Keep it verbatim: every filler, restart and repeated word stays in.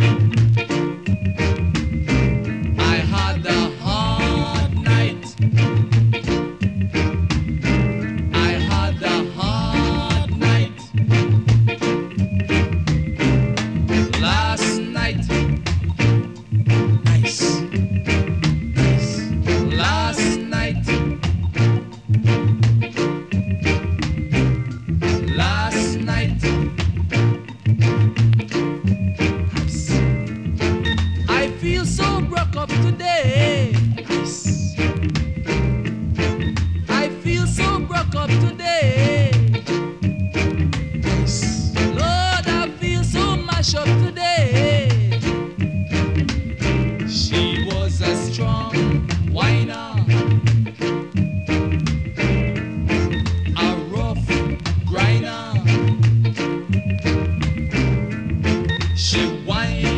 I had a hard night. I had a hard night. Last night. Nice. Nice. Last night. Last night. I feel so broke up today. I feel so broke up today. Lord, I feel so mashed up today. She was a strong whiner, a rough grinder. She whined.